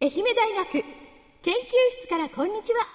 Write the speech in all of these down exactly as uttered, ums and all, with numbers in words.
愛媛大学研究室からこんにちは。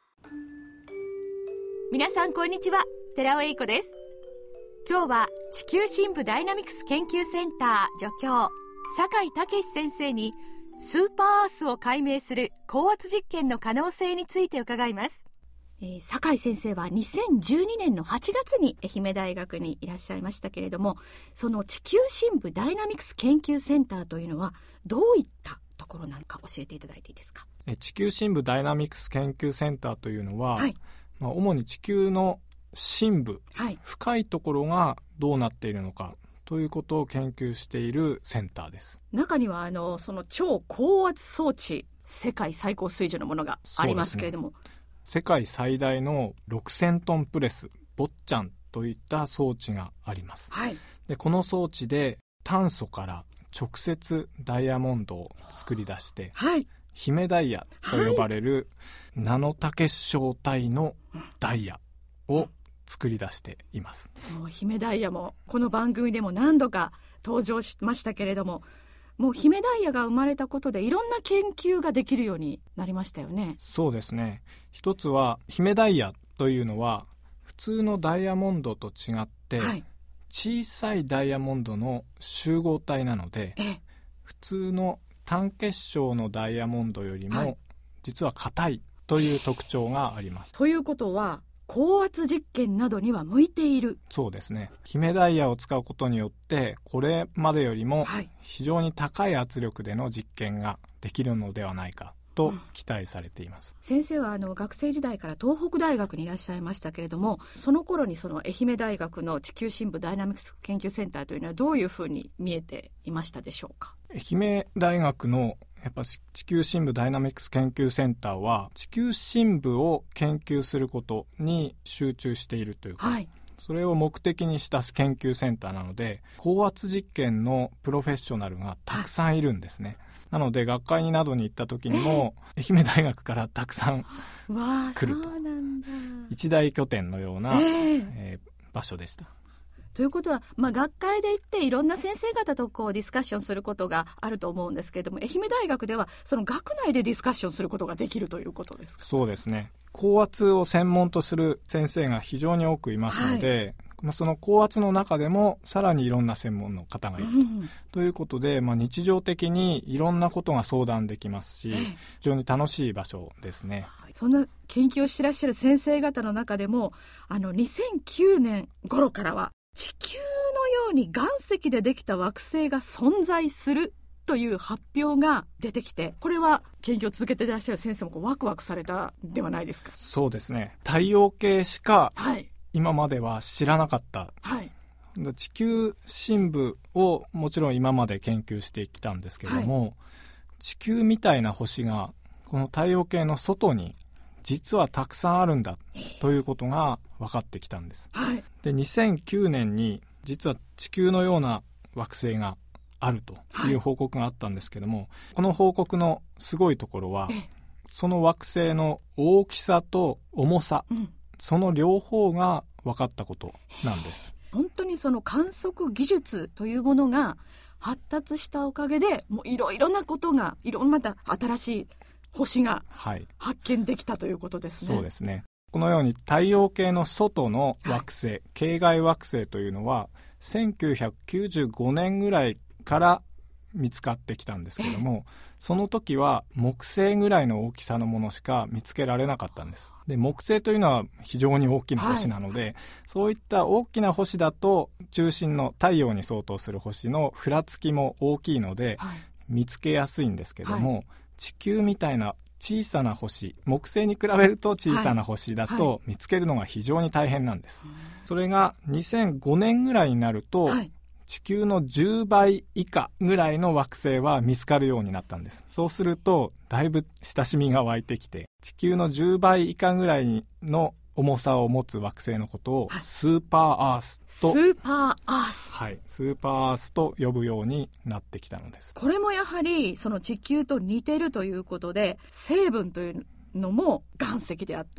皆さんこんにちは、寺尾英子です。今日は地球深部ダイナミクス研究センター助教酒井武先生にスーパーアースを解明する高圧実験の可能性について伺います。 えー、酒井先生はにせんじゅうにねんのはちがつに愛媛大学にいらっしゃいましたけれども、その地球深部ダイナミクス研究センターというのはどういったところなのか教えていただいていいですか。 え地球深部ダイナミクス研究センターというのは、 はい、 まあ、主に地球の深部、 はい、 深いところがどうなっているのかということを研究しているセンターです。 中にはあのその超高圧装置、世界最高水準のものがありますけれども、 世界最大のろくせんトンプレスボッチャンといった装置があります、 はい、 でこの装置で炭素から直接ダイヤモンドを作り出して、 はい、 姫ダイヤと呼ばれるナノ多結晶体のダイヤを作り出しています。 もう姫ダイヤもこの番組でも何度か登場しましたけれども、もう姫ダイヤが生まれたことでいろんな研究ができるようになりましたよね。 そうですね。一つは姫ダイヤというのは普通のダイヤモンドと違って、はい、小さいダイヤモンドの集合体なので、 え普通の単結晶のダイヤモンドよりも実は硬いという特徴があります。 ということは高圧実験などには向いている。 そうですね。姫ダイヤを使うことによってこれまでよりも非常に高い圧力での実験ができるのではないかと期待されています、 うん、先生はあの学生時代から東北大学にいらっしゃいましたけれども、その頃にその愛媛大学の地球深部ダイナミクス研究センターというのはどういうふうに見えていましたでしょうか。 愛媛大学のやっぱ地球深部ダイナミクス研究センターは地球深部を研究することに集中しているというか、はい、それを目的にした研究センターなので高圧実験のプロフェッショナルがたくさんいるんですね、はい、なので学会などに行った時にも、えー、愛媛大学からたくさん来ると。 そうなんだ。 一大拠点のような、えーえー、場所でした。 ということは、まあ、学会で行っていろんな先生方とこうディスカッションすることがあると思うんですけれども、愛媛大学ではその学内でディスカッションすることができるということですか。 そうですね。高圧を専門とする先生が非常に多くいますので、はい、その高圧の中でもさらにいろんな専門の方がいると、うん、ということで、まあ、日常的にいろんなことが相談できますし、非常に楽しい場所ですね。 そんな研究をしていらっしゃる先生方の中でもあのにせんきゅうねん頃からは地球のように岩石でできた惑星が存在するという発表が出てきて、これは研究を続けていらっしゃる先生もこうワクワクされたではないですか。 そうですね。太陽系しか今までは知らなかった、はい、地球深部をもちろん今まで研究してきたんですけども、はい、地球みたいな星がこの太陽系の外に実はたくさんあるんだということが分かってきたんです、はい、でにせんきゅうねんに実は地球のような惑星があるという報告があったんですけども、はい、この報告のすごいところはその惑星の大きさと重さ、うん、その両方が分かったことなんです。 本当にその観測技術というものが発達したおかげでもういろいろなことがいろんなまた新しい星が発見できたということですね、 はい、そうですね。このように太陽系の外の惑星、はい、系外惑星というのはせんきゅうひゃくきゅうじゅうごねんぐらいから見つかってきたんですけども、その時は木星ぐらいの大きさのものしか見つけられなかったんです。で木星というのは非常に大きな星なので、はい、そういった大きな星だと中心の太陽に相当する星のふらつきも大きいので、はい、見つけやすいんですけども、はい、地球みたいな小さな星、木星に比べると小さな星だと見つけるのが非常に大変なんです、はいはい、それがにせんごねんぐらいになると、はい、地球のじゅうばい以下ぐらいの惑星は見つかるようになったんです。そうするとだいぶ親しみが湧いてきて、地球のじゅうばい以下ぐらいの重さを持つ惑星のことをスーパーアースと、 スーパーアース、 はい、スーパーアースと呼ぶようになってきたのです。 これもやはりその地球と似てるということで、成分というのも岩石であったり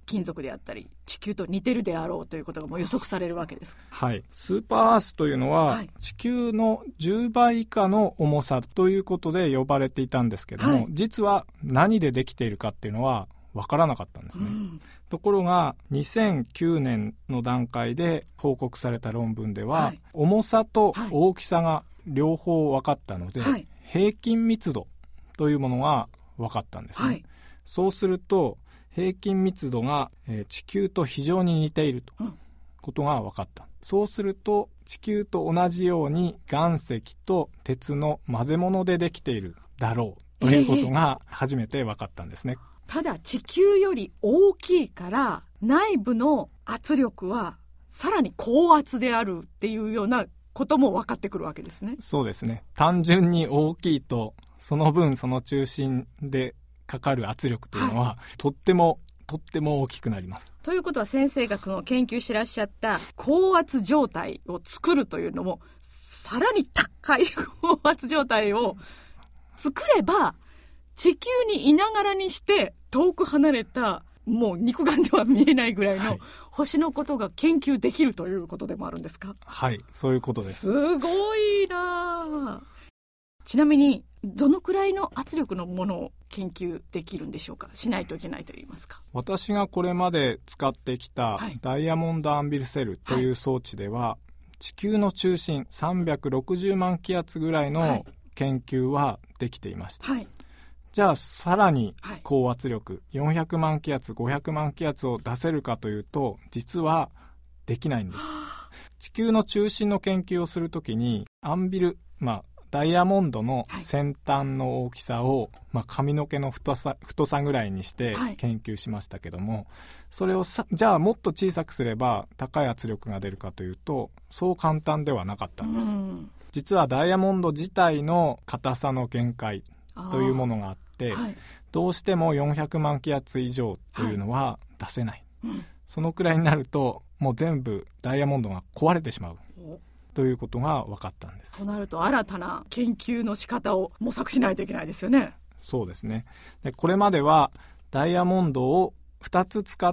金属であったり地球と似てるであろうということがもう予測されるわけですか？ はい、スーパーアースというのは、はい、地球のじゅうばい以下の重さということで呼ばれていたんですけども、はい、実は何でできているかっていうのは分からなかったんですね、うん、ところがにせんきゅうねんの段階で報告された論文では、はい、重さと大きさが両方分かったので、はい、平均密度というものが分かったんですね、はい、そうすると平均密度が、えー、地球と非常に似ているということが分かった、うん、そうすると地球と同じように岩石と鉄の混ぜ物でできているだろうということが初めて分かったんですね、えーただ地球より大きいから内部の圧力はさらに高圧であるっていうようなことも分かってくるわけですね。 そうですね。単純に大きいとその分その中心でかかる圧力というのは、はい、とってもとっても大きくなります。 ということは先生がこの研究してらっしゃった高圧状態を作るというのもさらに高い高圧状態を作れば地球にいながらにして遠く離れたもう肉眼では見えないぐらいの星のことが研究できるということでもあるんですか？ はい、そういうことです。 すごいな。ちなみにどのくらいの圧力のものを研究できるんでしょうか？しないといけないといいますか。 私がこれまで使ってきたダイヤモンドアンビルセルという装置では、はい、地球の中心さんびゃくろくじゅうまん気圧ぐらいの研究はできていました、はい、じゃあさらに高圧力、はい、よんひゃくまん気圧ごひゃくまん気圧を出せるかというと実はできないんです。地球の中心の研究をするときにアンビル、まあ、ダイヤモンドの先端の大きさを、はいまあ、髪の毛の太さ、太さぐらいにして研究しましたけども、はい、それをさじゃあもっと小さくすれば高い圧力が出るかというとそう簡単ではなかったんです。実はダイヤモンド自体の硬さの限界というものがあって、はい、どうしてもよんひゃくまん気圧以上というのは出せない、はいうん、そのくらいになるともう全部ダイヤモンドが壊れてしまうということが分かったんです。 となると新たな研究の仕方を模索しないといけないですよね。 そうですね。でこれまではダイヤモンドをふたつ使って、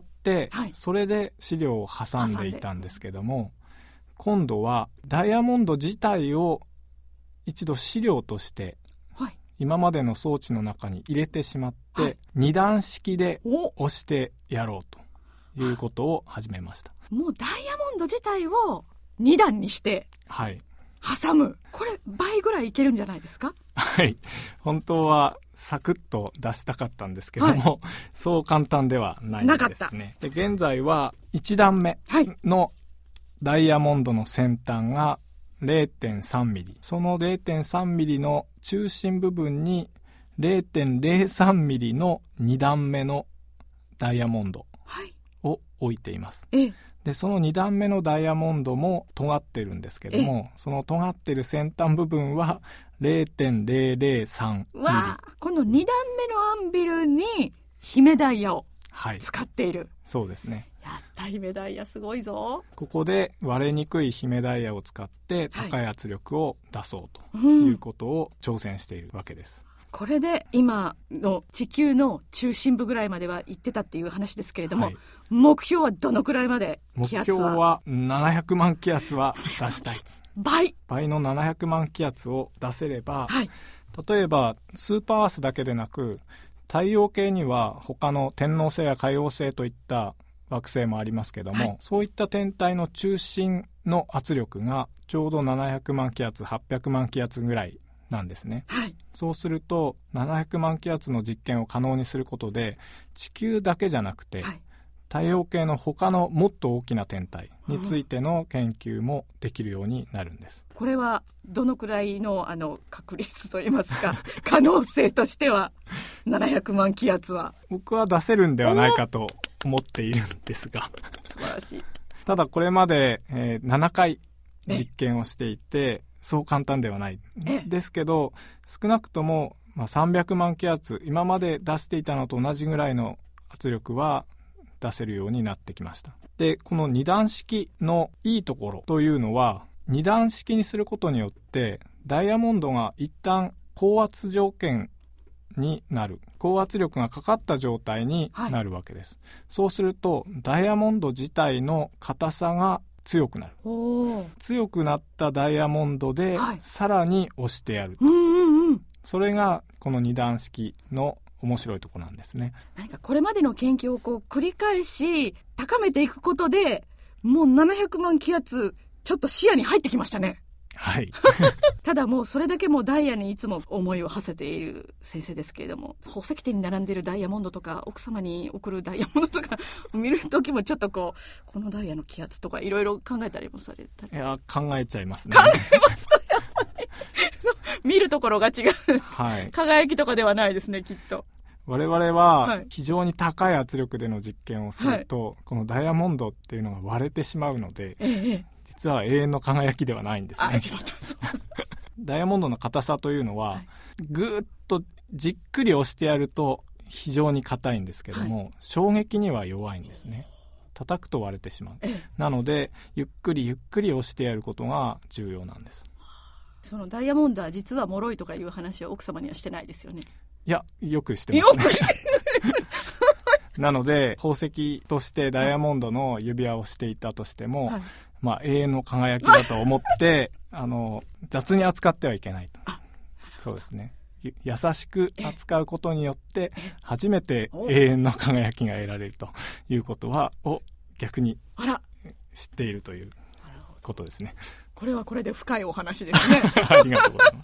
はい、それで資料を挟んでいたんですけども、今度はダイヤモンド自体を一度資料として今までの装置の中に入れてしまって、はい、に段式で押してやろうということを始めました。 もうダイヤモンド自体をに段にして挟む、はい、これ倍ぐらいいけるんじゃないですか？ はい、本当はサクッと出したかったんですけども、はい、そう簡単ではないですね。で現在はいち段目のダイヤモンドの先端が れいてんさんミリ、その れいてんさんミリの中心部分に れいてんれいさんミリのに段目のダイヤモンドを置いています、はい、でそのに段目のダイヤモンドも尖ってるんですけども、その尖ってる先端部分は れいてんれいれいさんミリ。わこのに段目のアンビルに姫ダイヤを使っている、はい、 そうですね。 やった姫ダイヤすごいぞ。 ここで割れにくい姫ダイヤを使って高い圧力を出そうということを挑戦しているわけです、 うん、これで今の地球の中心部ぐらいまでは行ってたっていう話ですけれども、はい、目標はどのくらいまで気圧は？ 目標はななひゃくまん気圧は出したい倍倍のななひゃくまん気圧を出せれば、はい、例えばスーパーアースだけでなく太陽系には他の天王星や海王星といった惑星もありますけども、はい、そういった天体の中心の圧力がちょうどななひゃくまん気圧はっぴゃくまん気圧ぐらいなんですね、はい、そうするとななひゃくまん気圧の実験を可能にすることで地球だけじゃなくて、はい、太陽系の他のもっと大きな天体についての研究もできるようになるんです、 これはどのくらい の, あの確率といいますか可能性としてはななひゃくまん気圧は僕は出せるんではないかと思っているんですが素晴らしい。 ただこれまで、えー、ななかい実験をしていてそう簡単ではないですけど、少なくとも、まあ、さんびゃくまん気圧今まで出していたのと同じぐらいの圧力は出せるようになってきました。でこのに段式のいいところというのはに段式にすることによってダイヤモンドが一旦高圧条件になる、高圧力がかかった状態になるわけです、はい、そうするとダイヤモンド自体の硬さが強くなる。お強くなったダイヤモンドで、はい、さらに押してやると、うんうんうん、それがこの二段式の面白いところなんですね。 何かこれまでの研究をこう繰り返し高めていくことで、もうななひゃくまん気圧ちょっと視野に入ってきましたね。 はいただもうそれだけもうダイヤにいつも思いを馳せている先生ですけれども、宝石店に並んでいるダイヤモンドとか奥様に送るダイヤモンドとか見るときもちょっとこうこのダイヤの気圧とかいろいろ考えたりもされたり。 いや考えちゃいますね。 考えますかやっぱり見るところが違う、はい、輝きとかではないですねきっと。 我々は非常に高い圧力での実験をすると、はい、このダイヤモンドっていうのが割れてしまうので、ええ、実は永遠の輝きではないんですね。ダイヤモンドの硬さというのは、はい、ぐーっとじっくり押してやると非常に硬いんですけども、はい、衝撃には弱いんですね。叩くと割れてしまう。なのでゆっくりゆっくり押してやることが重要なんです。 そのダイヤモンドは実は脆いとかいう話は奥様にはしてないですよね。 いやよくしてますね。よくしてなので宝石としてダイヤモンドの指輪をしていたとしても、はい、まあ、永遠の輝きだと思ってあの雑に扱ってはいけないと。そうですね、優しく扱うことによって初めて永遠の輝きが得られるということはを逆に知っているということですね。 これはこれで深いお話ですね。 ありがとうございます。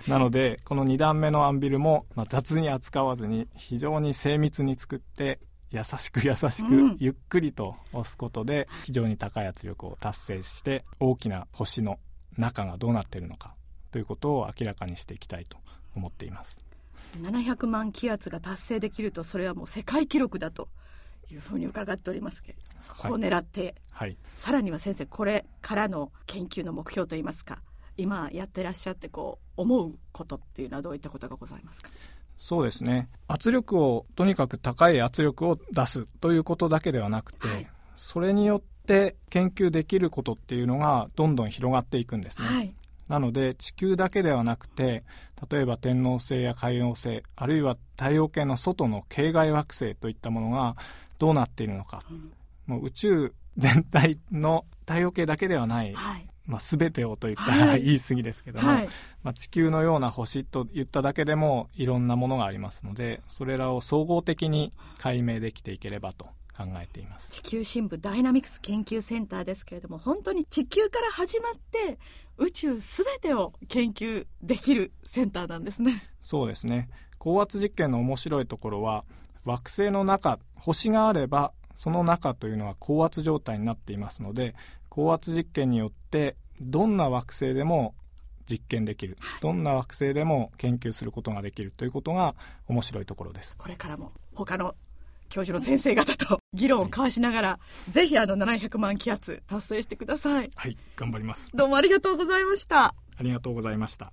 なのでこのに段目のアンビルも、まあ、雑に扱わずに非常に精密に作って優しく優しくゆっくりと押すことで非常に高い圧力を達成して大きな星の中がどうなっているのかということを明らかにしていきたいと思っています。 ななひゃくまん気圧が達成できるとそれはもう世界記録だというふうに伺っておりますけれども、そこを狙って、はいはい、さらには先生これからの研究の目標といいますか今やってらっしゃってこう思うことっていうのはどういったことがございますか？ そうですね、圧力をとにかく高い圧力を出すということだけではなくて、はい、それによって研究できることっていうのがどんどん広がっていくんですね、はい、なので地球だけではなくて例えば天王星や海王星あるいは太陽系の外の系外惑星といったものがどうなっているのか、うん、もう宇宙全体の太陽系だけではない、はいまあ、全てをと言ったら言い過ぎですけども、はいまあ、地球のような星と言っただけでもいろんなものがありますのでそれらを総合的に解明できていければと考えています。 地球深部ダイナミクス研究センターですけれども本当に地球から始まって宇宙全てを研究できるセンターなんですね。 そうですね、高圧実験の面白いところは惑星の中星があればその中というのは高圧状態になっていますので高圧実験によってどんな惑星でも実験できる、どんな惑星でも研究することができるということが面白いところです。 これからも他の教授の先生方と議論を交わしながら、はい、ぜひあのななひゃくまん気圧達成してください。 はい、頑張ります。 どうもありがとうございました。 ありがとうございました。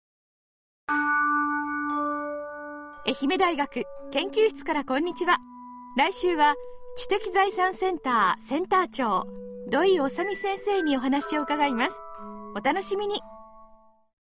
愛媛大学研究室からこんにちは。来週は知的財産センターセンター長土井治美先生にお話を伺います。お楽しみに。